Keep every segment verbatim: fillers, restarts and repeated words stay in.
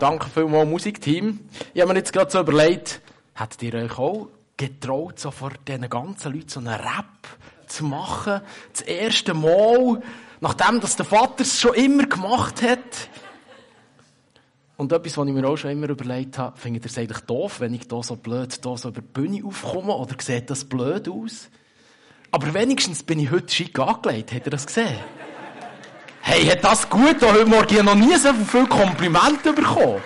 Danke vielmals, Musikteam. Ich habe mir jetzt gerade so überlegt, hättet ihr euch auch getraut, so vor diesen ganzen Leuten so einen Rap zu machen? Das erste Mal, nachdem das der Vater es schon immer gemacht hat. Und etwas, was ich mir auch schon immer überlegt habe, findet ihr es eigentlich doof, wenn ich da so blöd da so über die Bühne aufkomme? Oder sieht das blöd aus? Aber wenigstens bin ich heute schick angelegt. Habt ihr das gesehen? Hey, hat das gut? Da heute Morgen ich noch nie so viele Komplimente bekommen.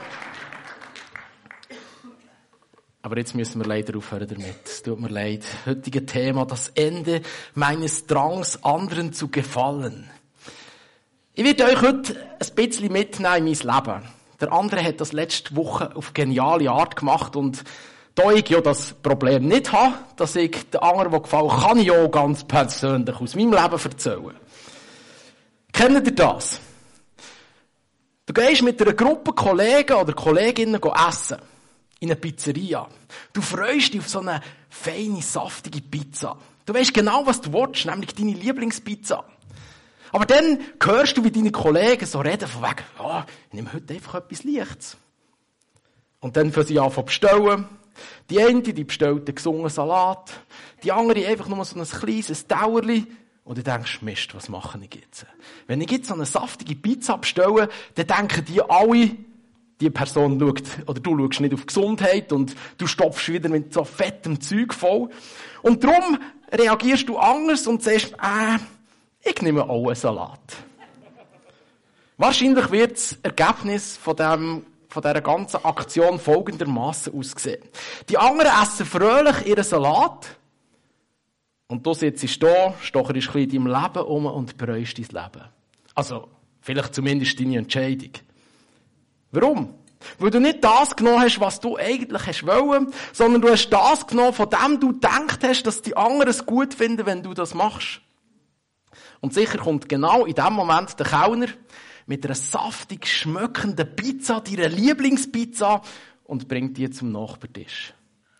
Aber jetzt müssen wir leider aufhören damit. Es tut mir leid. Heutige Thema, das Ende meines Drangs, anderen zu gefallen. Ich werde euch heute ein bisschen mitnehmen in mein Leben. Der andere hat das letzte Woche auf geniale Art gemacht und da ich ja das Problem nicht habe, dass ich den anderen, der gefällt, kann ich ja ganz persönlich aus meinem Leben erzählen. Kennt ihr das? Du gehst mit einer Gruppe Kollegen oder Kolleginnen essen. In einer Pizzeria. Du freust dich auf so eine feine, saftige Pizza. Du weißt genau, was du willst, nämlich deine Lieblingspizza. Aber dann hörst du, wie deine Kollegen so reden, von wegen, ja, ich nehme heute einfach etwas Leichtes. Und dann fangen sie an zu bestellen. Die eine, die bestellt einen gesungenen Salat. Die andere einfach nur so ein kleines Dauerli. Und du denkst, Mist, was mache ich jetzt? Wenn ich jetzt so eine saftige Pizza bestelle, dann denken die alle, die Person schaut, oder du schaust nicht auf Gesundheit und du stopfst wieder mit so fettem Zeug voll. Und darum reagierst du anders und sagst, äh, ich nehme auch einen Salat. Wahrscheinlich wird das Ergebnis von dem, von dieser ganzen Aktion folgendermaßen aussehen. Die anderen essen fröhlich ihren Salat. Und du sitzt da, stocherst ein bisschen in deinem Leben um und bereust dein Leben. Also, vielleicht zumindest deine Entscheidung. Warum? Weil du nicht das genommen hast, was du eigentlich hast wollen, sondern du hast das genommen, von dem du gedacht hast, dass die anderen es gut finden, wenn du das machst. Und sicher kommt genau in dem Moment der Kellner mit einer saftig schmeckenden Pizza, deiner Lieblingspizza, und bringt die zum Nachbartisch.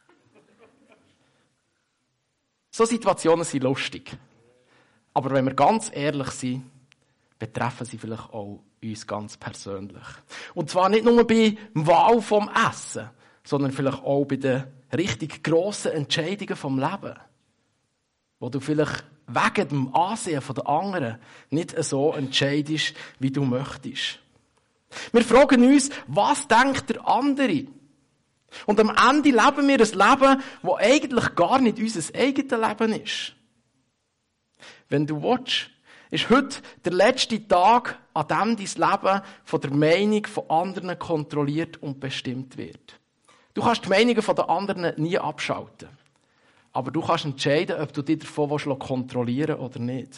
So Situationen sind lustig. Aber wenn wir ganz ehrlich sind, betreffen sie vielleicht auch uns ganz persönlich. Und zwar nicht nur bei der Wahl vom Essen, sondern vielleicht auch bei den richtig grossen Entscheidungen vom Leben. Wo du vielleicht wegen dem Ansehen der anderen nicht so entscheidest, wie du möchtest. Wir fragen uns, was denkt der andere? Und am Ende leben wir ein Leben, das eigentlich gar nicht unser eigenes Leben ist. Wenn du willst, ist heute der letzte Tag, an dem dein Leben von der Meinung von anderen kontrolliert und bestimmt wird. Du kannst die Meinungen der anderen nie abschalten. Aber du kannst entscheiden, ob du dich davon kontrollieren willst oder nicht.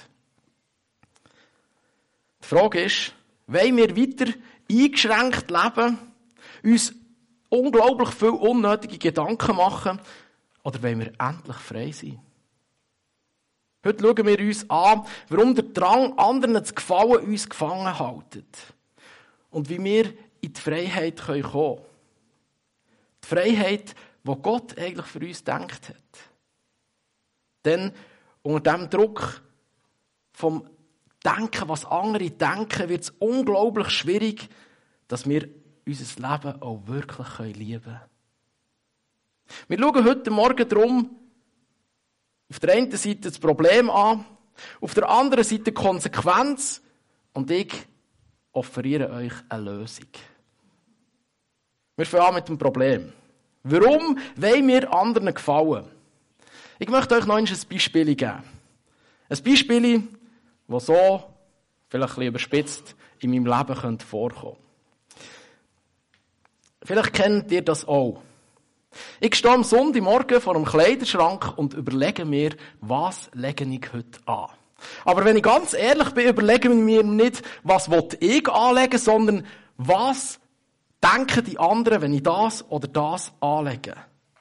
Die Frage ist, wollen wir weiter eingeschränkt leben, uns unglaublich viele unnötige Gedanken machen, oder wollen wir endlich frei sein? Heute schauen wir uns an, warum der Drang, anderen zu gefallen, uns gefangen hält. Und wie wir in die Freiheit kommen können. Die Freiheit, die Gott eigentlich für uns gedacht hat. Denn unter dem Druck vom Denken, was andere denken, wird es unglaublich schwierig, dass wir unser Leben auch wirklich lieben können. Wir schauen heute Morgen darum, auf der einen Seite das Problem an, auf der anderen Seite die Konsequenz, und ich offeriere euch eine Lösung. Wir fangen an mit dem Problem. Warum wollen wir anderen gefallen? Ich möchte euch noch ein Beispiel geben. Ein Beispiel, das so, vielleicht ein bisschen überspitzt, in meinem Leben vorkommen könnte. Vielleicht kennt ihr das auch. Ich stehe am Sonntagmorgen vor einem Kleiderschrank und überlege mir, was lege ich heute an. Aber wenn ich ganz ehrlich bin, überlege ich mir nicht, was ich anlegen, sondern was denken die anderen, wenn ich das oder das anlege.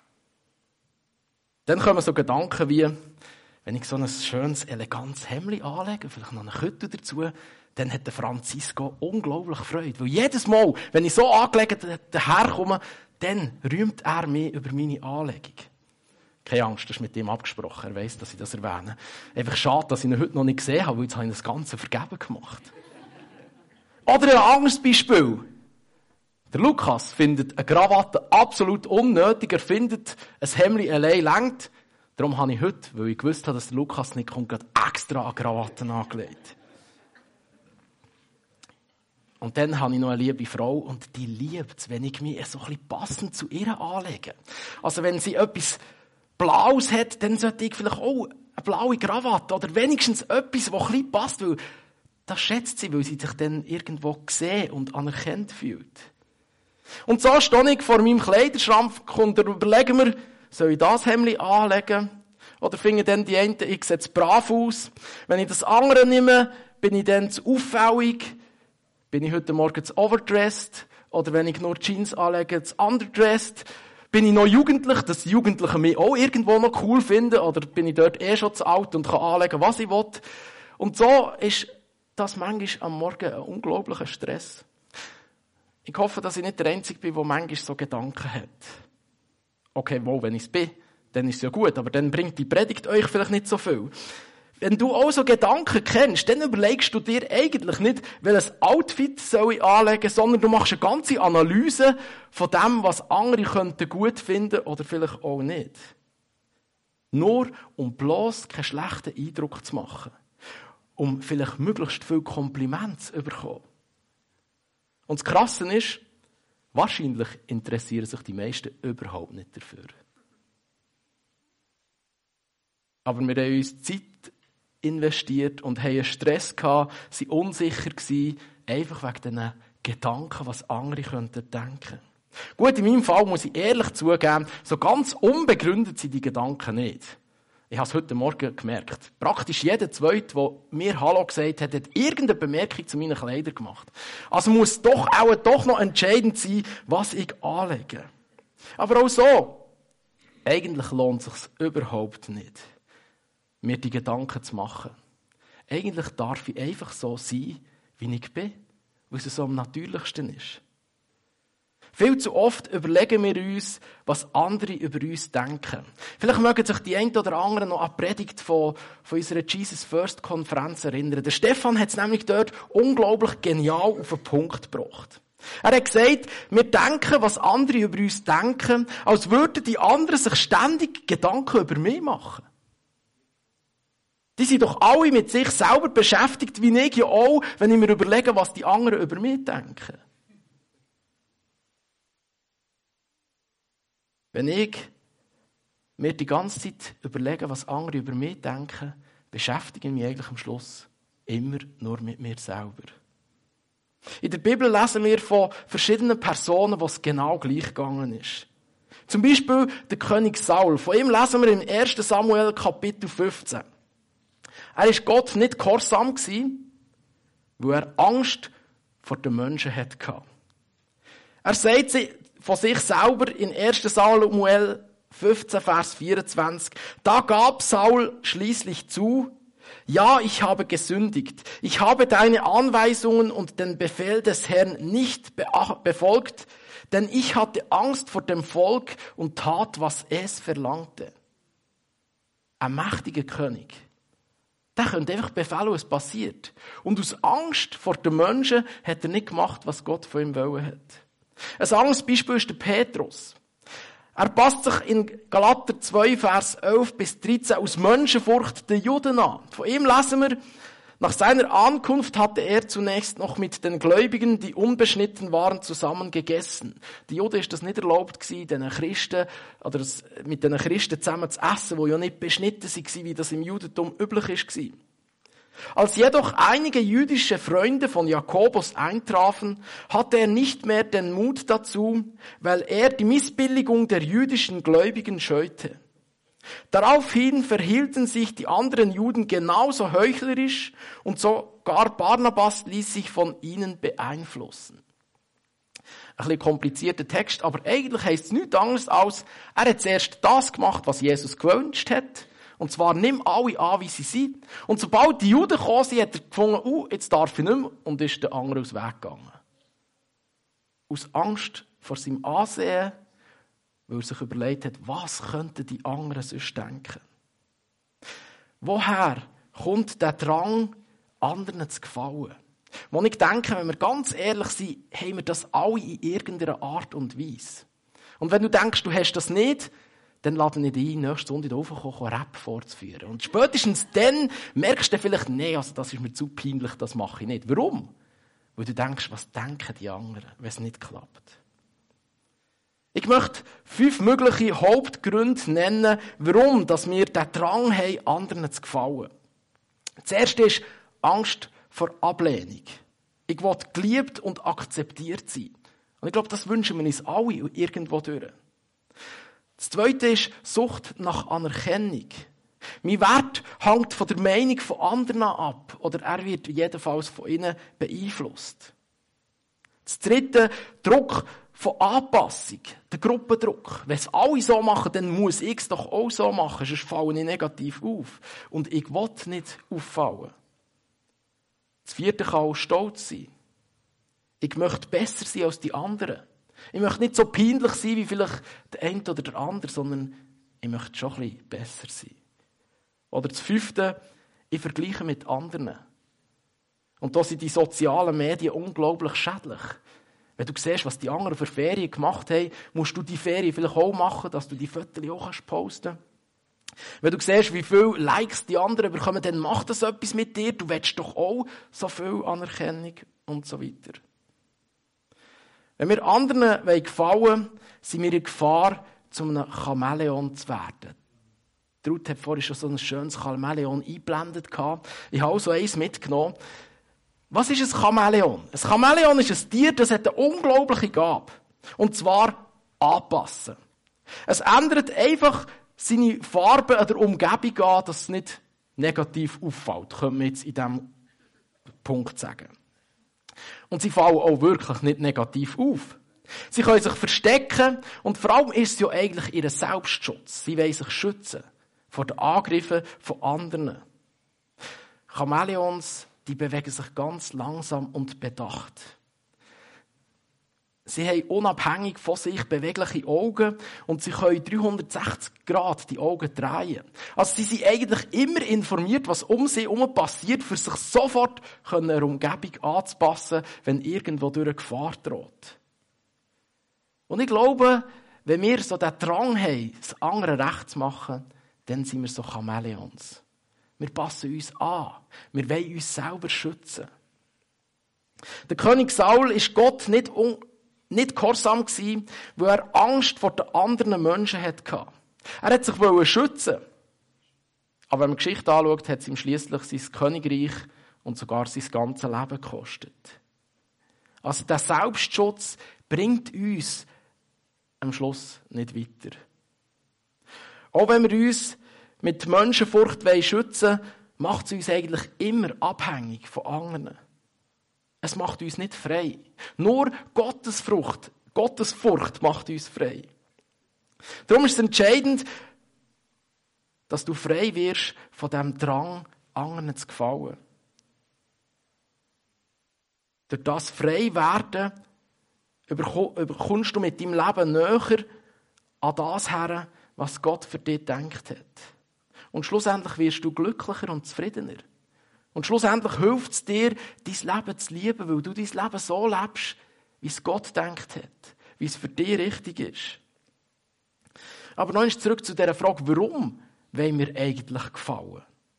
Dann kommen so Gedanken wie, wenn ich so ein schönes, elegantes Hemdli anlege, vielleicht noch eine Kette dazu, dann hat der Francisco unglaublich Freude. Weil jedes Mal, wenn ich so angelegt daherkomme, dann rühmt er mich über meine Anlegung. Keine Angst, das ist mit ihm abgesprochen. Er weiss, dass ich das erwähne. Einfach schade, dass ich ihn heute noch nicht gesehen habe, weil jetzt habe ich das Ganze vergeben gemacht. Oder ein anderes Beispiel. Der Lukas findet eine Krawatte absolut unnötig. Er findet, ein Hemdli allein reicht. Darum habe ich heute, weil ich gewusst habe, dass der Lukas nicht kommt, gerade extra eine Krawatte angelegt. Und dann habe ich noch eine liebe Frau und die liebt es, wenn ich mich so ein bisschen passend zu ihr anlege. Also wenn sie etwas Blaues hat, dann sollte ich vielleicht auch eine blaue Krawatte oder wenigstens etwas, das ein bisschen passt, weil das schätzt sie, weil sie sich dann irgendwo gesehen und anerkannt fühlt. Und so stehe ich vor meinem Kleiderschrank und überlege mir, soll ich das Hemdli anlegen? Oder finde dann die einen, ich sehe brav aus. Wenn ich das andere nehme, bin ich dann zu auffällig. Bin ich heute Morgen zu overdressed? Oder wenn ich nur Jeans anlege, zu underdressed? Bin ich noch jugendlich, dass die Jugendlichen mich auch irgendwo noch cool finden? Oder bin ich dort eh schon zu alt und kann anlegen, was ich will? Und so ist das manchmal am Morgen ein unglaublicher Stress. Ich hoffe, dass ich nicht der Einzige bin, der manchmal so Gedanken hat. Okay, wohl, wenn ich es bin, dann ist es ja gut, aber dann bringt die Predigt euch vielleicht nicht so viel. Wenn du auch so Gedanken kennst, dann überlegst du dir eigentlich nicht, welches Outfit soll ich anlegen, sondern du machst eine ganze Analyse von dem, was andere könnten gut finden oder vielleicht auch nicht. Nur, um bloß keinen schlechten Eindruck zu machen. Um vielleicht möglichst viel Komplimente zu bekommen. Und das Krasse ist, wahrscheinlich interessieren sich die meisten überhaupt nicht dafür. Aber wir haben uns Zeit investiert und hatten Stress gehabt, waren unsicher gewesen, einfach wegen diesen Gedanken, was andere könnten denken. Gut, in meinem Fall muss ich ehrlich zugeben, so ganz unbegründet sind die Gedanken nicht. Ich habe es heute Morgen gemerkt. Praktisch jeder Zweite, der mir Hallo gesagt hat, hat irgendeine Bemerkung zu meinen Kleidern gemacht. Also muss doch auch doch noch entscheidend sein, was ich anlege. Aber auch so, eigentlich lohnt es sich überhaupt nicht, mir die Gedanken zu machen. Eigentlich darf ich einfach so sein, wie ich bin, weil es so am natürlichsten ist. Viel zu oft überlegen wir uns, was andere über uns denken. Vielleicht mögen sich die einen oder anderen noch an die Predigt von, von unserer Jesus First Konferenz erinnern. Der Stefan hat es nämlich dort unglaublich genial auf den Punkt gebracht. Er hat gesagt, wir denken, was andere über uns denken, als würden die anderen sich ständig Gedanken über mich machen. Die sind doch alle mit sich selber beschäftigt, wie ich ja auch, wenn ich mir überlege, was die anderen über mich denken. Wenn ich mir die ganze Zeit überlege, was andere über mich denken, beschäftige ich mich eigentlich am Schluss immer nur mit mir selber. In der Bibel lesen wir von verschiedenen Personen, wo es genau gleich gegangen ist. Zum Beispiel der König Saul. Von ihm lesen wir im ersten Samuel Kapitel fünfzehn. Er war Gott nicht gehorsam, weil er Angst vor den Menschen hatte. Er sagt von sich selber in ersten Samuel fünfzehn, Vers vierundzwanzig, da gab Saul schließlich zu, ja, ich habe gesündigt. Ich habe deine Anweisungen und den Befehl des Herrn nicht befolgt, denn ich hatte Angst vor dem Volk und tat, was es verlangte. Ein mächtiger König. Der könnte einfach befehlen, was passiert. Und aus Angst vor den Menschen hat er nicht gemacht, was Gott von ihm wollen hat. Ein anderes Beispiel ist der Petrus. Er passt sich in Galater zwei, Vers elf bis dreizehn aus Menschenfurcht den Juden an. Von ihm lesen wir, nach seiner Ankunft hatte er zunächst noch mit den Gläubigen, die unbeschnitten waren, zusammen gegessen. Die Juden ist das nicht erlaubt gewesen, den Christen, oder mit den Christen zusammen zu essen, die ja nicht beschnitten waren, wie das im Judentum üblich war. Als jedoch einige jüdische Freunde von Jakobus eintrafen, hatte er nicht mehr den Mut dazu, weil er die Missbilligung der jüdischen Gläubigen scheute. Daraufhin verhielten sich die anderen Juden genauso heuchlerisch und sogar Barnabas ließ sich von ihnen beeinflussen. Ein bisschen komplizierter Text, aber eigentlich heisst es nichts anderes als, er hat zuerst das gemacht, was Jesus gewünscht hat. Und zwar, nimm alle an, wie sie sind. Und sobald die Juden gekommen sind, hat er gefunden, uh, jetzt darf ich nicht mehr, und ist der andere aus dem Weg gegangen. Aus Angst vor seinem Ansehen, weil er sich überlegt hat, was könnten die anderen sonst denken. Woher kommt der Drang, anderen zu gefallen? Wo ich denke, wenn wir ganz ehrlich sind, haben wir das alle in irgendeiner Art und Weise. Und wenn du denkst, du hast das nicht, dann lade ich dich ein, nächste Sonntag aufzukommen, Rap vorzuführen. Und spätestens dann merkst du vielleicht, nee, also das ist mir zu peinlich, das mache ich nicht. Warum? Weil du denkst, was denken die anderen, wenn es nicht klappt. Ich möchte fünf mögliche Hauptgründe nennen, warum dass wir den Drang haben, anderen zu gefallen. Das erste ist Angst vor Ablehnung. Ich will geliebt und akzeptiert sein. Und ich glaube, das wünschen wir uns alle irgendwo durch. Das zweite ist Sucht nach Anerkennung. Mein Wert hängt von der Meinung von anderen ab oder er wird jedenfalls von ihnen beeinflusst. Das dritte, Druck von Anpassung, der Gruppendruck. Wenn es alle so machen, dann muss ich es doch auch so machen, sonst falle ich negativ auf. Und ich will nicht auffallen. Das vierte kann auch Stolz sein. Ich möchte besser sein als die anderen. Ich möchte nicht so peinlich sein wie vielleicht der eine oder der andere, sondern ich möchte schon ein bisschen besser sein. Oder das fünfte, ich vergleiche mit anderen. Und da sind die sozialen Medien unglaublich schädlich. Wenn du siehst, was die anderen für Ferien gemacht haben, musst du die Ferien vielleicht auch machen, dass du die Fotos auch posten kannst. Wenn du siehst, wie viele Likes die anderen bekommen, dann macht das etwas mit dir. Du willst doch auch so viel Anerkennung und so weiter. Wenn wir anderen gefallen wollen, sind wir in Gefahr, zu einem Chamäleon zu werden. Die Ruth hat vorhin schon so ein schönes Chamäleon eingeblendet. Ich habe auch so eins mitgenommen. Was ist ein Chamäleon? Ein Chamäleon ist ein Tier, das hat eine unglaubliche Gabe. Und zwar anpassen. Es ändert einfach seine Farbe an der Umgebung an, dass es nicht negativ auffällt, können wir jetzt in diesem Punkt sagen. Und sie fallen auch wirklich nicht negativ auf. Sie können sich verstecken und vor allem ist es ja eigentlich ihr Selbstschutz. Sie wollen sich schützen vor den Angriffen von anderen. Chamäleons, die bewegen sich ganz langsam und bedacht. Sie haben unabhängig von sich bewegliche Augen und sie können dreihundertsechzig Grad die Augen drehen. Also sie sind eigentlich immer informiert, was um sie herum passiert, für sich sofort einer Umgebung anzupassen, wenn irgendwo durch eine Gefahr droht. Und ich glaube, wenn wir so den Drang haben, das andere recht zu machen, dann sind wir so Chamäleons. Wir passen uns an. Wir wollen uns selber schützen. Der König Saul ist Gott nicht un nicht gehorsam gewesen, weil er Angst vor den anderen Menschen hatte. Er hat sich schützen. Aber wenn man die Geschichte anschaut, hat es ihm schliesslich sein Königreich und sogar sein ganzes Leben gekostet. Also der Selbstschutz bringt uns am Schluss nicht weiter. Auch wenn wir uns mit Menschenfurcht schützen wollen, macht es uns eigentlich immer abhängig von anderen. Es macht uns nicht frei. Nur Gottesfrucht, Gottesfurcht macht uns frei. Darum ist es entscheidend, dass du frei wirst von dem Drang, anderen zu gefallen. Durch das frei werden, bekommst du mit deinem Leben näher an das her, was Gott für dich gedacht hat. Und schlussendlich wirst du glücklicher und zufriedener. Und schlussendlich hilft es dir, dein Leben zu lieben, weil du dein Leben so lebst, wie es Gott gedacht hat, wie es für dich richtig ist. Aber noch einmal zurück zu dieser Frage, warum wollen wir eigentlich gefallen?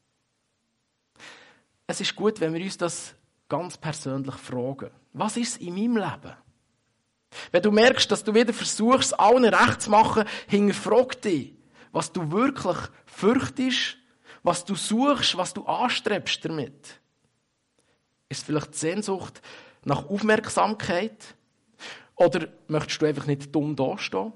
Es ist gut, wenn wir uns das ganz persönlich fragen. Was ist es in meinem Leben? Wenn du merkst, dass du wieder versuchst, allen recht zu machen, hinterfrag dich, was du wirklich fürchtest, was du suchst, was du anstrebst damit. Ist es vielleicht die Sehnsucht nach Aufmerksamkeit? Oder möchtest du einfach nicht dumm dastehen?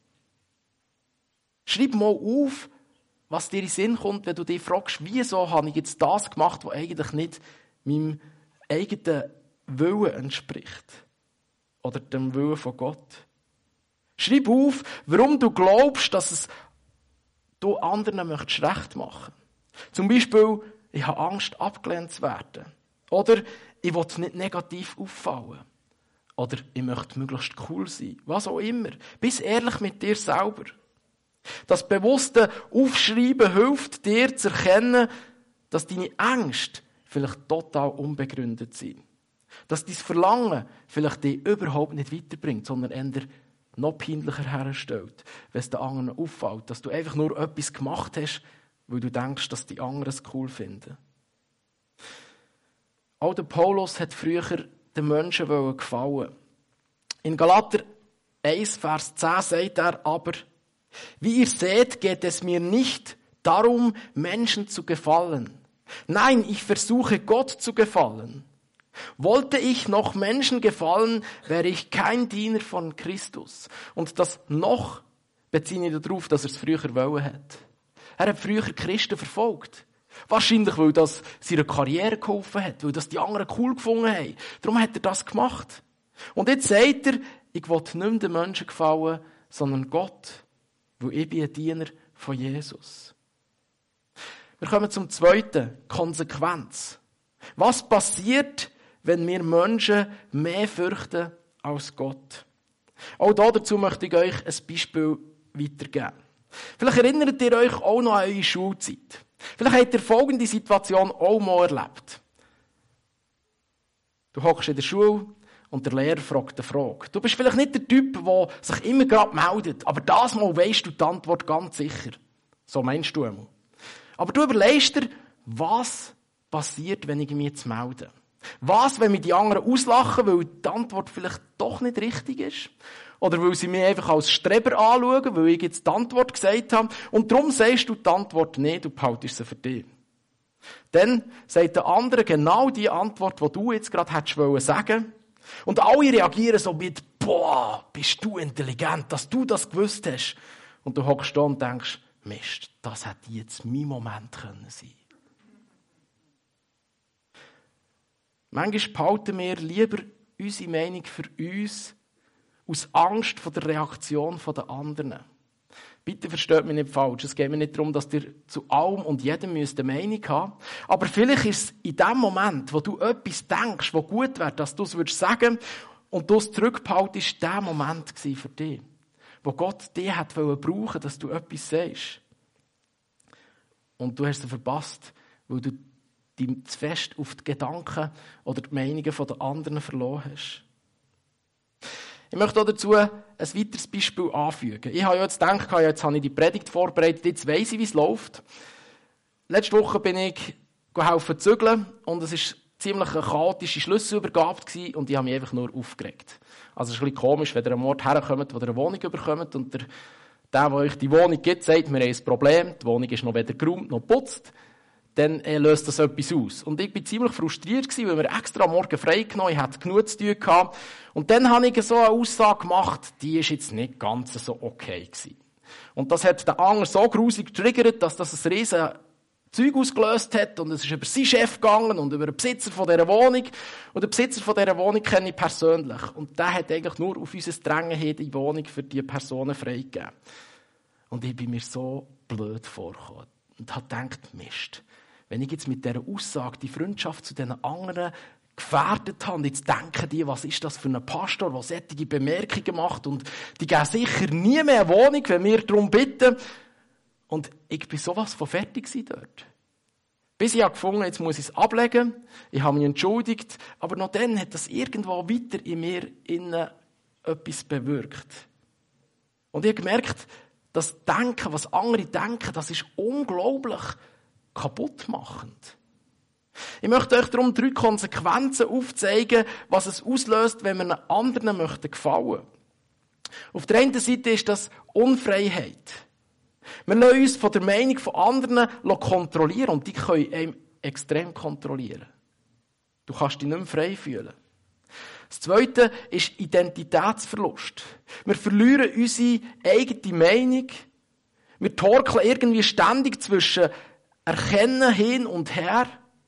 Schreib mal auf, was dir in den Sinn kommt, wenn du dich fragst, wieso habe ich jetzt das gemacht, was eigentlich nicht meinem eigenen Willen entspricht. Oder dem Willen von Gott. Schreib auf, warum du glaubst, dass es du anderen möchtest recht machen. Zum Beispiel, ich habe Angst, abgelehnt zu werden. Oder ich will nicht negativ auffallen. Oder ich möchte möglichst cool sein. Was auch immer. Bist ehrlich mit dir selber. Das bewusste Aufschreiben hilft dir zu erkennen, dass deine Ängste vielleicht total unbegründet sind. Dass dein Verlangen vielleicht dich überhaupt nicht weiterbringt, sondern eher noch peinlicher herstellt, wenn es den anderen auffällt, dass du einfach nur etwas gemacht hast, weil du denkst, dass die anderen es cool finden. Auch der Paulus hat früher den Menschen gefallen. In Galater eins, Vers zehn sagt er aber, wie ihr seht, geht es mir nicht darum, Menschen zu gefallen. Nein, ich versuche Gott zu gefallen. Wollte ich noch Menschen gefallen, wäre ich kein Diener von Christus. Und das noch beziehe ich darauf, dass er es früher wollen hat. Er hat früher Christen verfolgt. Wahrscheinlich, weil das seiner Karriere geholfen hat, weil das die anderen cool gefunden haben. Darum hat er das gemacht. Und jetzt sagt er, ich will nicht mehr den Menschen gefallen, sondern Gott, weil ich bin ein Diener von Jesus. Wir kommen zum zweiten, Konsequenz. Was passiert, wenn wir Menschen mehr fürchten als Gott? Auch dazu möchte ich euch ein Beispiel weitergeben. Vielleicht erinnert ihr euch auch noch an eure Schulzeit. Vielleicht habt ihr folgende Situation auch mal erlebt. Du hockst in der Schule und der Lehrer fragt eine Frage. Du bist vielleicht nicht der Typ, der sich immer gerade meldet, aber das Mal weisst du die Antwort ganz sicher. So meinst du einmal. Aber du überlegst dir, was passiert, wenn ich mich jetzt melde? Was, wenn mich die anderen auslachen, weil die Antwort vielleicht doch nicht richtig ist? Oder weil sie mich einfach als Streber anschauen, weil ich jetzt die Antwort gesagt habe. Und darum sagst du die Antwort nicht, du behaltest sie für dich. Dann sagt der andere genau die Antwort, die du jetzt gerade hättest wollen sagen. Und alle reagieren so mit, boah, bist du intelligent, dass du das gewusst hast. Und du hockst da und denkst, Mist, das hätte jetzt mein Moment können sein. Manchmal behalten wir lieber unsere Meinung für uns aus Angst vor der Reaktion der anderen. Bitte versteht mich nicht falsch. Es geht mir nicht darum, dass ihr zu allem und jedem eine Meinung haben müsst. Aber vielleicht ist es in dem Moment, wo du etwas denkst, was gut wäre, dass du es sagen würdest und du es zurückbehaltest, der Moment für dich, wo Gott dich hat brauchen, dass du etwas sagst. Und du hast es verpasst, weil du dich zu fest auf die Gedanken oder die Meinungen der anderen verloren hast. Ich möchte auch dazu ein weiteres Beispiel anfügen. Ich habe jetzt gedacht, jetzt habe ich die Predigt vorbereitet, jetzt weiss ich, wie es läuft. Letzte Woche bin ich helfen zügeln und es war ziemlich eine chaotische Schlüsselübergabe und ich habe mich einfach nur aufgeregt. Also es ist ein bisschen komisch, wenn ihr am Ort herkommt, wo ihr eine Wohnung bekommt und der, der, der euch die Wohnung gibt, sagt, wir haben ein Problem, die Wohnung ist noch weder geräumt noch geputzt. Dann äh, löst das etwas aus. Und ich war ziemlich frustriert gewesen, weil wir extra am Morgen frei genommen, ich hatte genug zu tun gehabt. Und dann habe ich so eine Aussage gemacht, die ist jetzt nicht ganz so okay gewesen. Und das hat den anderen so grusig getriggert, dass das ein riesen Zeug ausgelöst hat und es ist über seinen Chef gegangen und über den Besitzer von dieser Wohnung. Und den Besitzer von dieser Wohnung kenne ich persönlich. Und der hat eigentlich nur auf unser Drängen hin die Wohnung für diese Personen freigegeben. Und ich bin mir so blöd vorgekommen und habe gedacht, Mist. Wenn ich jetzt mit dieser Aussage die Freundschaft zu diesen anderen gefährdet habe, und jetzt denken die, was ist das für ein Pastor, der solche Bemerkungen macht, und die geben sicher nie mehr eine Wohnung, wenn wir darum bitten. Und ich war sowas von fertig dort. Bis ich habe gefunden, jetzt muss ich es ablegen, ich habe mich entschuldigt, aber noch dann hat das irgendwo weiter in mir innen etwas bewirkt. Und ich habe gemerkt, das Denken, was andere denken, das ist unglaublich kaputtmachend. Ich möchte euch darum drei Konsequenzen aufzeigen, was es auslöst, wenn wir einem anderen möchten gefallen. Auf der einen Seite ist das Unfreiheit. Wir lassen uns von der Meinung von anderen kontrollieren und die können einem extrem kontrollieren. Du kannst dich nicht mehr frei fühlen. Das Zweite ist Identitätsverlust. Wir verlieren unsere eigene Meinung. Wir torkeln irgendwie ständig zwischen Erkennen hin und her,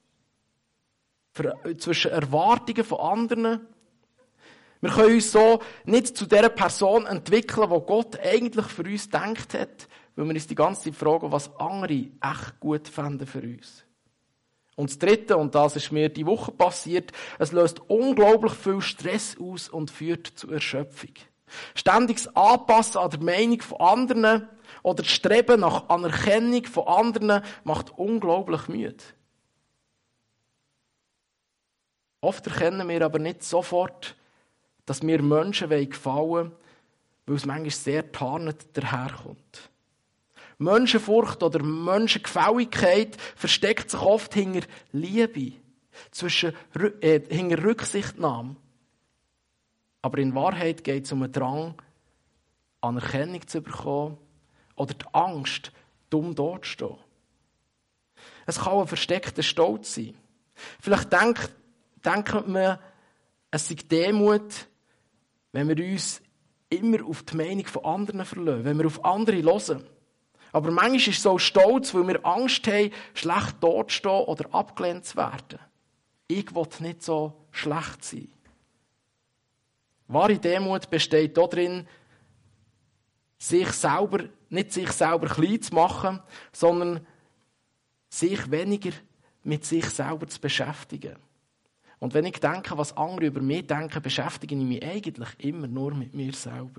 zwischen Erwartungen von anderen. Wir können uns so nicht zu der Person entwickeln, die Gott eigentlich für uns gedacht hat, weil wir uns die ganze Zeit fragen, was andere echt gut fänden für uns. Und das Dritte, und das ist mir die Woche passiert, es löst unglaublich viel Stress aus und führt zu Erschöpfung. Ständiges Anpassen an der Meinung von anderen oder das Streben nach Anerkennung von anderen macht unglaublich müde. Oft erkennen wir aber nicht sofort, dass wir Menschen gefallen wollen, weil es manchmal sehr tarnet daherkommt. Menschenfurcht oder Menschengefälligkeit versteckt sich oft hinter Liebe, zwischen, äh, hinter Rücksichtnahme. Aber in Wahrheit geht es um einen Drang, Anerkennung zu bekommen oder die Angst, dumm dazustehen. Es kann ein versteckter Stolz sein. Vielleicht denkt, denkt man, es sei Demut, wenn wir uns immer auf die Meinung von anderen verlassen, wenn wir auf andere hören. Aber manchmal ist es so Stolz, weil wir Angst haben, schlecht dazustehen oder abgelehnt zu werden. Ich will nicht so schlecht sein. Wahre Demut besteht darin, sich selber, nicht sich selber klein zu machen, sondern sich weniger mit sich selber zu beschäftigen. Und wenn ich denke, was andere über mich denken, beschäftige ich mich eigentlich immer nur mit mir selber.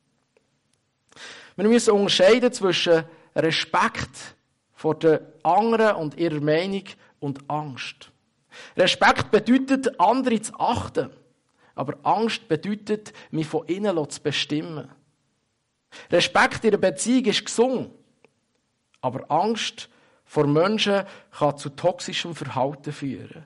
Wir müssen unterscheiden zwischen Respekt vor den anderen und ihrer Meinung und Angst. Respekt bedeutet, andere zu achten. Aber Angst bedeutet, mich von innen zu bestimmen. Respekt in einer Beziehung ist gesund. Aber Angst vor Menschen kann zu toxischem Verhalten führen.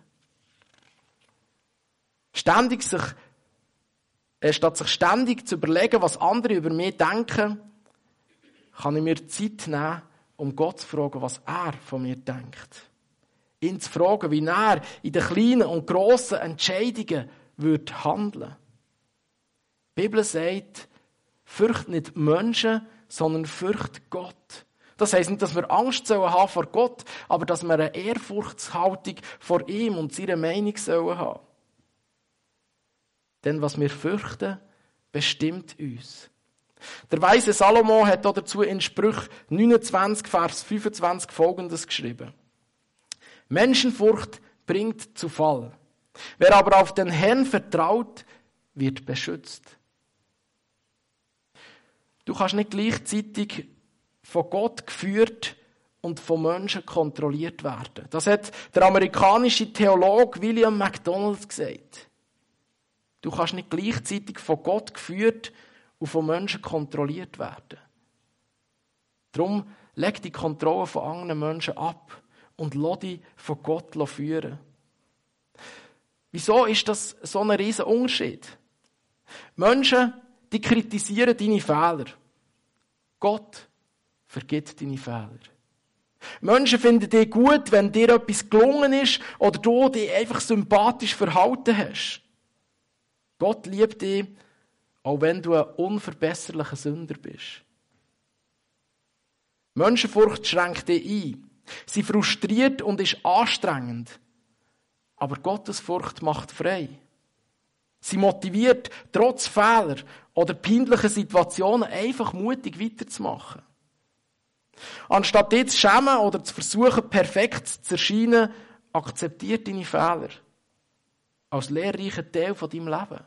Ständig sich, äh, statt sich ständig zu überlegen, was andere über mich denken, kann ich mir Zeit nehmen, um Gott zu fragen, was er von mir denkt. Ihn zu fragen, wie er in den kleinen und grossen Entscheidungen würde handeln. Die Bibel sagt, fürcht nicht Menschen, sondern fürcht Gott. Das heisst nicht, dass wir Angst haben sollen vor Gott, aber dass wir eine Ehrfurchtshaltung vor ihm und seiner Meinung sollen haben. Denn was wir fürchten, bestimmt uns. Der weise Salomo hat dazu in Sprüche neunundzwanzig, Vers fünfundzwanzig folgendes geschrieben. Menschenfurcht bringt zu Fall. Wer aber auf den Herrn vertraut, wird beschützt. Du kannst nicht gleichzeitig von Gott geführt und von Menschen kontrolliert werden. Das hat der amerikanische Theologe William MacDonald gesagt. Du kannst nicht gleichzeitig von Gott geführt und von Menschen kontrolliert werden. Darum leg die Kontrolle von anderen Menschen ab und lass dich von Gott führen. Wieso ist das so ein riesen Unterschied? Menschen, die kritisieren deine Fehler. Gott vergibt deine Fehler. Menschen finden dich gut, wenn dir etwas gelungen ist oder du dich einfach sympathisch verhalten hast. Gott liebt dich, auch wenn du ein unverbesserlicher Sünder bist. Menschenfurcht schränkt dich ein. Sie frustriert und ist anstrengend. Aber Gottesfurcht macht frei. Sie motiviert, trotz Fehler oder peinlichen Situationen einfach mutig weiterzumachen. Anstatt dich zu schämen oder zu versuchen, perfekt zu erscheinen, akzeptiert deine Fehler als lehrreichen Teil von deinem Leben.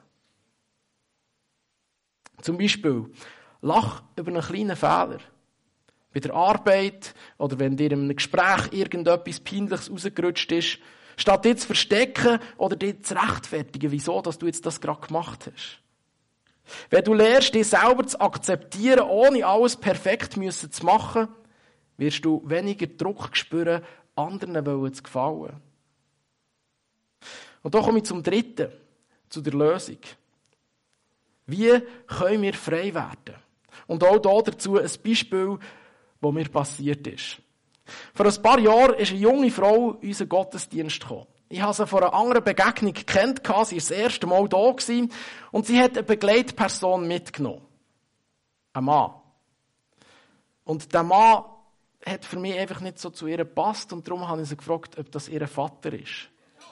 Zum Beispiel, lach über einen kleinen Fehler. Bei der Arbeit oder wenn dir in einem Gespräch irgendetwas Peinliches rausgerutscht ist, statt dich zu verstecken oder dich zu rechtfertigen, wieso dass du jetzt das gerade gemacht hast. Wenn du lernst, dich selber zu akzeptieren, ohne alles perfekt müssen zu machen, wirst du weniger Druck spüren, anderen zu gefallen. Und da komme ich zum Dritten, zu der Lösung. Wie können wir frei werden? Und auch hier dazu ein Beispiel, das mir passiert ist. Vor ein paar Jahren ist eine junge Frau in unseren Gottesdienst gekommen. Ich habe sie vor einer anderen Begegnung gekannt, sie war das erste Mal da und sie hat eine Begleitperson mitgenommen. Ein Mann. Und der Mann hat für mich einfach nicht so zu ihr gepasst und darum habe ich sie gefragt, ob das ihr Vater ist.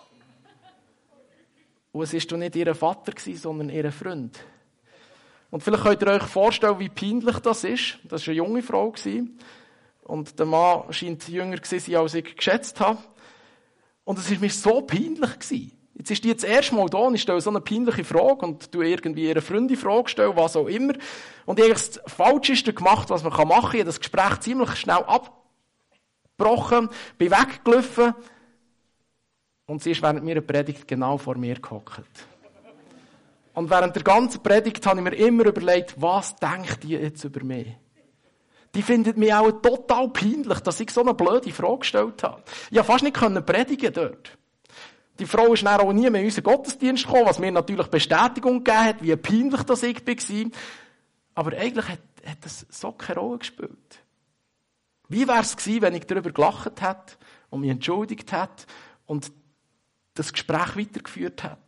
Und es war nicht ihr Vater, sondern ihr Freund. Und vielleicht könnt ihr euch vorstellen, wie peinlich das ist. Das war eine junge Frau. Und der Mann scheint jünger zu sein, als ich geschätzt habe. Und es war mir so peinlich. Jetzt ist die das erste Mal da und ich stelle so eine peinliche Frage und du irgendwie ihre Freundin Frage stellen, was auch immer. Und ich habe das Falscheste gemacht, was man machen kann. Ich habe das Gespräch ziemlich schnell abgebrochen, bin weggelaufen. Und sie ist während meiner Predigt genau vor mir gehockt. Und während der ganzen Predigt habe ich mir immer überlegt, was denkt die jetzt über mich? Die findet mich auch total peinlich, dass ich so eine blöde Frage gestellt habe. Ich konnte fast nicht predigen dort. Die Frau ist dann auch nie mehr in unseren Gottesdienst gekommen, was mir natürlich Bestätigung gegeben hat, wie peinlich das ich war. Aber eigentlich hat, hat das so keine Rolle gespielt. Wie wäre es gewesen, wenn ich darüber gelacht hätte und mich entschuldigt hätte und das Gespräch weitergeführt hätte?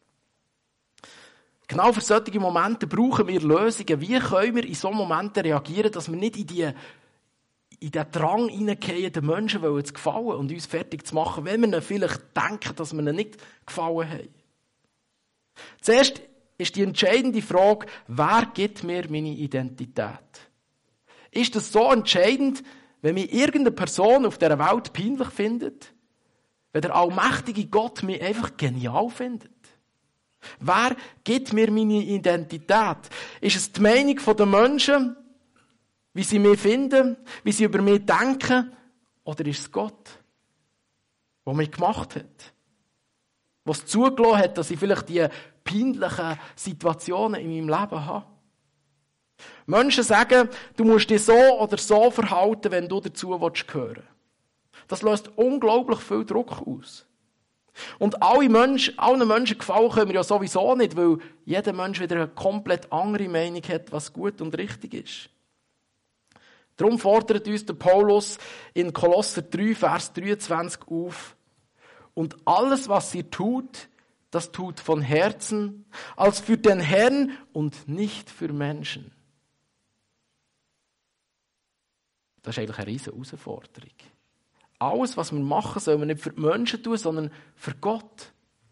Genau für solche Momente brauchen wir Lösungen. Wie können wir in solchen Momenten reagieren, dass wir nicht in, die, in den Drang hineingehen, den Menschen zu gefallen und uns fertig zu machen, wenn wir ihnen vielleicht denken, dass wir ihnen nicht gefallen haben. Zuerst ist die entscheidende Frage, wer gibt mir meine Identität? Ist das so entscheidend, wenn mich irgendeine Person auf dieser Welt peinlich findet? Wenn der allmächtige Gott mich einfach genial findet? Wer gibt mir meine Identität? Ist es die Meinung der Menschen, wie sie mich finden, wie sie über mich denken? Oder ist es Gott, der mich gemacht hat? Was zugelassen hat, dass ich vielleicht die peinlichen Situationen in meinem Leben habe? Menschen sagen, du musst dich so oder so verhalten, wenn du dazu gehören willst. Das löst unglaublich viel Druck aus. Und alle Menschen, allen Menschen gefallen können wir ja sowieso nicht, weil jeder Mensch wieder eine komplett andere Meinung hat, was gut und richtig ist. Darum fordert uns der Paulus in Kolosser drei, Vers dreiundzwanzig auf. Und alles, was ihr tut, das tut von Herzen, als für den Herrn und nicht für Menschen. Das ist eigentlich eine riesige Herausforderung. Alles, was wir machen, sollen wir nicht für die Menschen tun, sondern für Gott.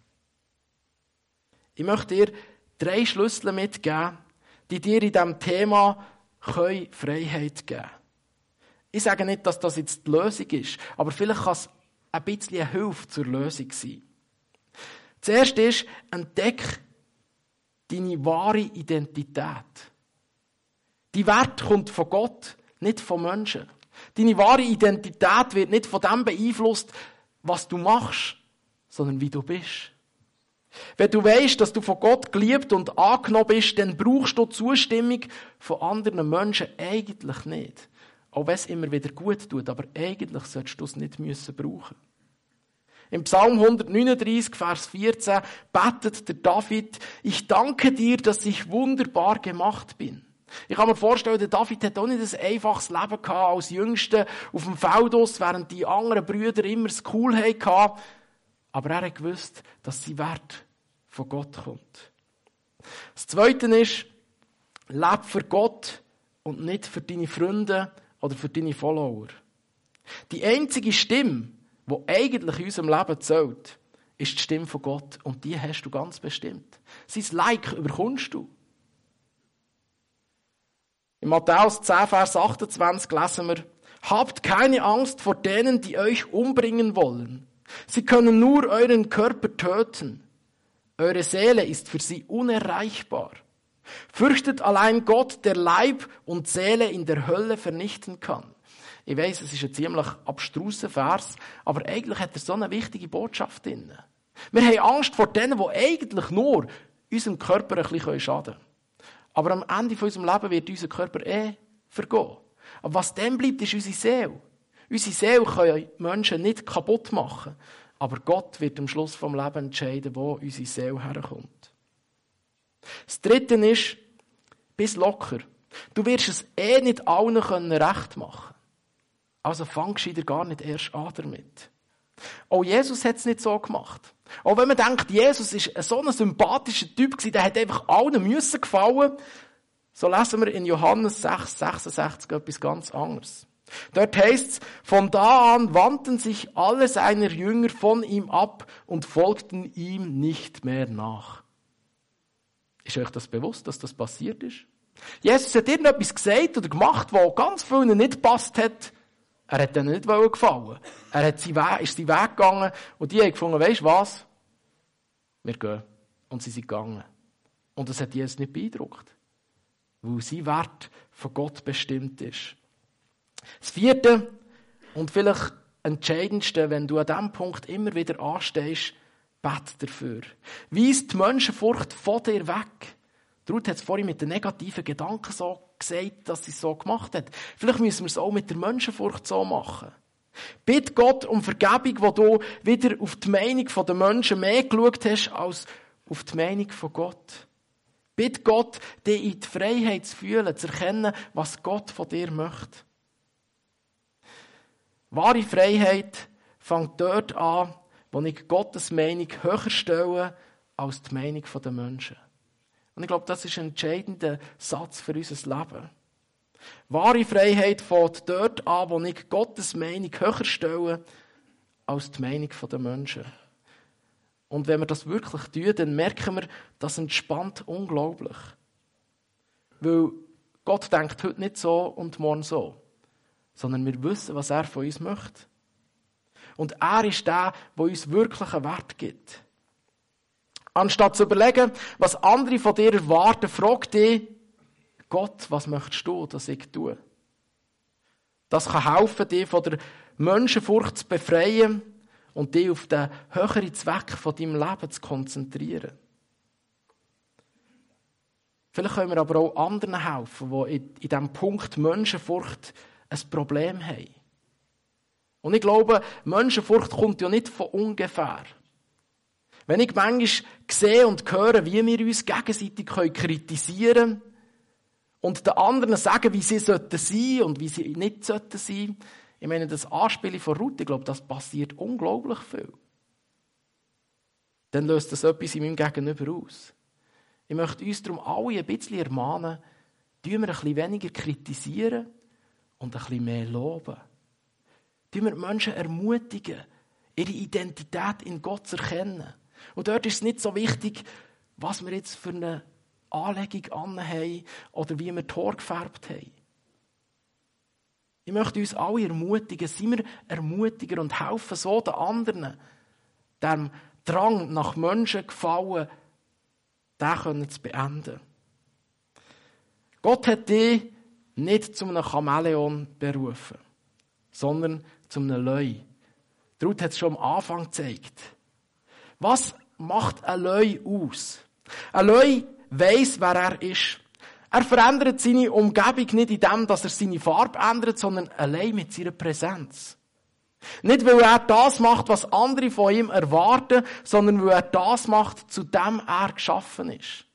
Ich möchte dir drei Schlüssel mitgeben, die dir in diesem Thema Freiheit geben können. Ich sage nicht, dass das jetzt die Lösung ist, aber vielleicht kann es ein bisschen eine Hilfe zur Lösung sein. Zuerst ist, entdeck deine wahre Identität. Die Wert kommt von Gott, nicht von Menschen. Deine wahre Identität wird nicht von dem beeinflusst, was du machst, sondern wie du bist. Wenn du weißt, dass du von Gott geliebt und angenommen bist, dann brauchst du die Zustimmung von anderen Menschen eigentlich nicht. Auch wenn es immer wieder gut tut, aber eigentlich solltest du es nicht müssen brauchen. Im Psalm hundertneununddreißig, Vers vierzehn, betet der David, ich danke dir, dass ich wunderbar gemacht bin. Ich kann mir vorstellen, der David hat auch nicht ein einfaches Leben gehabt als Jüngster auf dem Feld aus, während die anderen Brüder immer es cool hatten. Aber er hat gewusst, dass sein Wert von Gott kommt. Das Zweite ist, lebe für Gott und nicht für deine Freunde oder für deine Follower. Die einzige Stimme, die eigentlich in unserem Leben zählt, ist die Stimme von Gott. Und die hast du ganz bestimmt. Sein Like überkommst du. In Matthäus zehn, Vers achtundzwanzig lesen wir, habt keine Angst vor denen, die euch umbringen wollen. Sie können nur euren Körper töten. Eure Seele ist für sie unerreichbar. Fürchtet allein Gott, der Leib und Seele in der Hölle vernichten kann. Ich weiss, es ist ein ziemlich abstruser Vers, aber eigentlich hat er so eine wichtige Botschaft drin. Wir haben Angst vor denen, die eigentlich nur unserem Körper ein bisschen schaden können. Aber am Ende von unserem Leben wird unser Körper eh vergehen. Aber was dann bleibt, ist unsere Seele. Unsere Seele können Menschen nicht kaputt machen. Aber Gott wird am Schluss vom Leben entscheiden, wo unsere Seele herkommt. Das Dritte ist, bist locker. Du wirst es eh nicht allen recht machen können. Also fang gescheiter gar nicht erst an damit. Auch Jesus hat es nicht so gemacht. Auch wenn man denkt, Jesus ist so ein sympathischer Typ gewesen, der hat einfach allen müssen gefallen, so lesen wir in Johannes sechs, sechsundsechzig etwas ganz anderes. Dort heisst es, von da an wandten sich alle seiner Jünger von ihm ab und folgten ihm nicht mehr nach. Ist euch das bewusst, dass das passiert ist? Jesus hat irgendetwas gesagt oder gemacht, was ganz vielen nicht gepasst hat. Er hat ihnen nicht gefallen. Er hat seinen Weg, ist seinen Weg gegangen und die haben gefunden, weisst du was? Wir gehen. Und sie sind gegangen. Und das hat Jesus nicht beeindruckt. Weil sein Wert von Gott bestimmt ist. Das Vierte, und vielleicht Entscheidendste, wenn du an diesem Punkt immer wieder anstehst, bete dafür. Weis die Menschenfurcht von dir weg. Ruth hat es vorhin mit den negativen Gedanken so gesagt, dass sie es so gemacht hat. Vielleicht müssen wir es auch mit der Menschenfurcht so machen. Bitte Gott um Vergebung, wo du wieder auf die Meinung der Menschen mehr geschaut hast, als auf die Meinung von Gott. Bitte Gott, dich in die Freiheit zu fühlen, zu erkennen, was Gott von dir möchte. Wahre Freiheit fängt dort an, wo ich Gottes Meinung höher stelle als die Meinung der Menschen. Und ich glaube, das ist ein entscheidender Satz für unser Leben. Wahre Freiheit fängt dort an, wo ich Gottes Meinung höher stelle als die Meinung der Menschen. Und wenn wir das wirklich tun, dann merken wir, das entspannt unglaublich. Weil Gott denkt heute nicht so und morgen so, sondern wir wissen, was er von uns möchte. Und er ist der, der uns wirklich einen Wert gibt. Anstatt zu überlegen, was andere von dir erwarten, frag dich, Gott, was möchtest du, dass ich tue? Das kann helfen, dich von der Menschenfurcht zu befreien und dich auf den höheren Zweck von deinem Leben zu konzentrieren. Vielleicht können wir aber auch anderen helfen, die in, in diesem Punkt Menschenfurcht ein Problem haben. Und ich glaube, Menschenfurcht kommt ja nicht von ungefähr. Wenn ich manchmal sehe und höre, wie wir uns gegenseitig kritisieren können und den anderen sagen, wie sie sollten sein und wie sie nicht sollten sein, ich meine, das Anspielen von Ruth, ich glaube, das passiert unglaublich viel. Dann löst das etwas in meinem Gegenüber aus. Ich möchte uns darum alle ein bisschen ermahnen, tun wir ein bisschen weniger kritisieren und ein bisschen mehr loben. Tun wir Menschen ermutigen, ihre Identität in Gott zu erkennen. Und dort ist es nicht so wichtig, was wir jetzt für eine Anlegung anhaben oder wie wir die Haare gefärbt haben. Ich möchte uns alle ermutigen, seien wir Ermutiger und helfen so den anderen, dem Drang nach Menschen gefallen, den zu beenden. Gott hat dich nicht zu einem Chamäleon berufen, sondern zu einem Löwe. Ruth hat es schon am Anfang gezeigt. Was macht ein Löwe aus? Ein Löwe weiss, wer er ist. Er verändert seine Umgebung nicht in dem, dass er seine Farbe ändert, sondern allein mit seiner Präsenz. Nicht, weil er das macht, was andere von ihm erwarten, sondern weil er das macht, zu dem er geschaffen ist.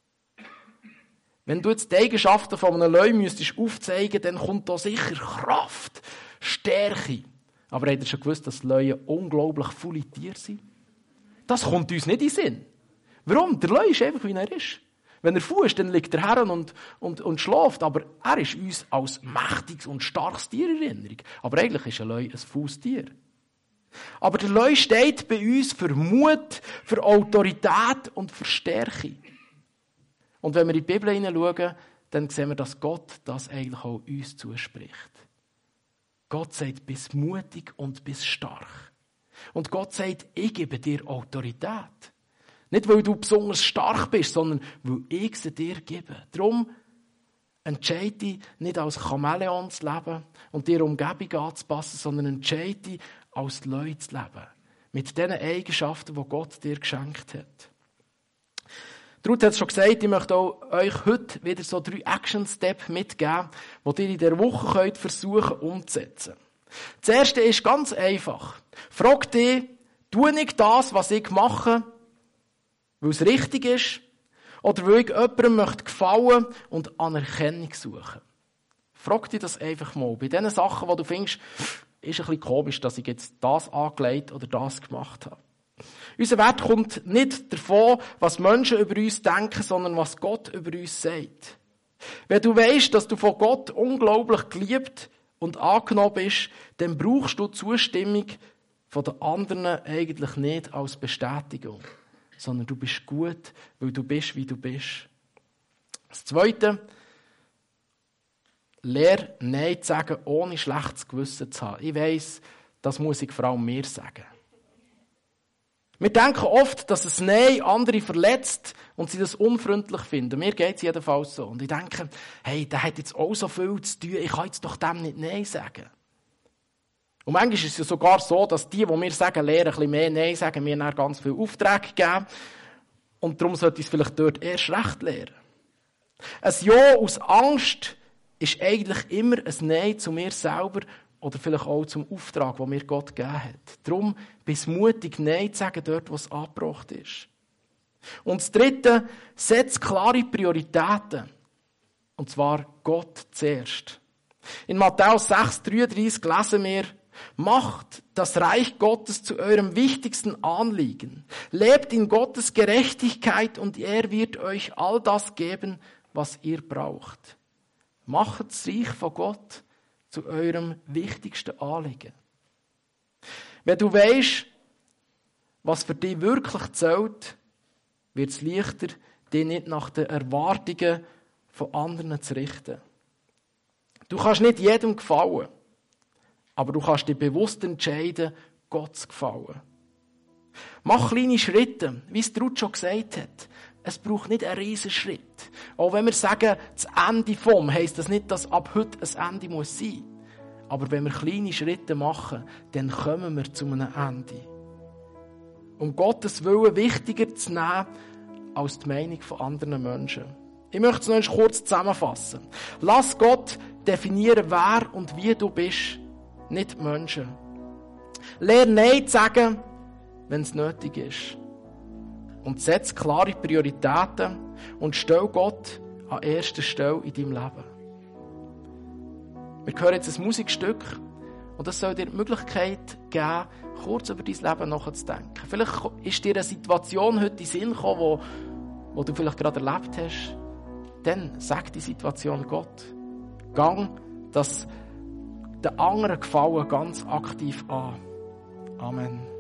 Wenn du jetzt die Eigenschaften von einem Löwe müsstest aufzeigen, dann kommt da sicher Kraft, Stärke. Aber habt ihr schon gewusst, dass Löwen unglaublich viele Tiere sind? Das kommt uns nicht in den Sinn. Warum? Der Löwe ist einfach, wie er ist. Wenn er fußt, dann liegt er her und, und, und schläft. Aber er ist uns als mächtiges und starkes Tier in Erinnerung. Aber eigentlich ist ein Löwe ein Fußtier. Aber der Löwe steht bei uns für Mut, für Autorität und für Stärke. Und wenn wir in die Bibel hineinschauen, dann sehen wir, dass Gott das eigentlich auch uns zuspricht. Gott sagt, bist mutig und bist stark. Und Gott sagt, ich gebe dir Autorität. Nicht, weil du besonders stark bist, sondern weil ich sie dir gebe. Darum entscheide dich nicht als Chamäleon zu leben und dir Umgebung anzupassen, sondern entscheide dich als Löwe zu leben. Mit den Eigenschaften, die Gott dir geschenkt hat. Ruth hat es schon gesagt, ich möchte auch euch heute wieder so drei Action-Steps mitgeben, die ihr in dieser Woche könnt versuchen umzusetzen. Das erste ist ganz einfach. Frag dich, tue ich das, was ich mache, weil es richtig ist, oder weil ich jemandem möchte gefallen und Anerkennung suchen? Frag dich das einfach mal. Bei den Sachen, die du findest, ist ein bisschen komisch, dass ich jetzt das angelegt oder das gemacht habe. Unser Wert kommt nicht davon, was Menschen über uns denken, sondern was Gott über uns sagt. Wenn du weißt, dass du von Gott unglaublich geliebt und angenommen bist, dann brauchst du die Zustimmung von den anderen eigentlich nicht als Bestätigung, sondern du bist gut, weil du bist, wie du bist. Das Zweite, lehr Nein zu sagen, ohne schlechtes Gewissen zu haben. Ich weiss, das muss ich vor allem mir sagen. Wir denken oft, dass ein Nein andere verletzt und sie das unfreundlich finden. Mir geht es jedenfalls so. Und ich denke, hey, der hat jetzt auch so viel zu tun, ich kann jetzt doch dem nicht Nein sagen. Und manchmal ist es ja sogar so, dass die, die mir sagen, lehren ein bisschen mehr Nein, sagen mir dann ganz viele Aufträge geben. Und darum sollte ich es vielleicht dort erst recht lehren. Ein Ja aus Angst ist eigentlich immer ein Nein zu mir selber oder vielleicht auch zum Auftrag, den mir Gott gegeben hat. Darum bist mutig, Nein zu sagen, dort, wo es angebracht ist. Und das Dritte, setz klare Prioritäten. Und zwar Gott zuerst. In Matthäus sechs dreiunddreißig lesen wir, macht das Reich Gottes zu eurem wichtigsten Anliegen. Lebt in Gottes Gerechtigkeit und er wird euch all das geben, was ihr braucht. Macht das Reich von Gott zu eurem wichtigsten Anliegen. Wenn du weisst, was für dich wirklich zählt, wird es leichter, dich nicht nach den Erwartungen von anderen zu richten. Du kannst nicht jedem gefallen, aber du kannst dir bewusst entscheiden, Gott zu gefallen. Mach kleine Schritte, wie es Ruth schon gesagt hat. Es braucht nicht einen riesen Schritt. Auch wenn wir sagen, das Ende vom, heisst das nicht, dass ab heute ein Ende muss sein. Aber wenn wir kleine Schritte machen, dann kommen wir zu einem Ende. Um Gottes Willen wichtiger zu nehmen, als die Meinung von anderen Menschen. Ich möchte es noch einmal kurz zusammenfassen. Lass Gott definieren, wer und wie du bist, nicht die Menschen. Lerne Nein zu sagen, wenn es nötig ist. Und setz klare Prioritäten und stell Gott an erster Stelle in deinem Leben. Wir hören jetzt ein Musikstück und das soll dir die Möglichkeit geben, kurz über dein Leben nachzudenken. Vielleicht ist dir eine Situation heute in den Sinn gekommen, wo, wo du vielleicht gerade erlebt hast. Dann sag die Situation Gott. Gang das den anderen Gefallen ganz aktiv an. Amen.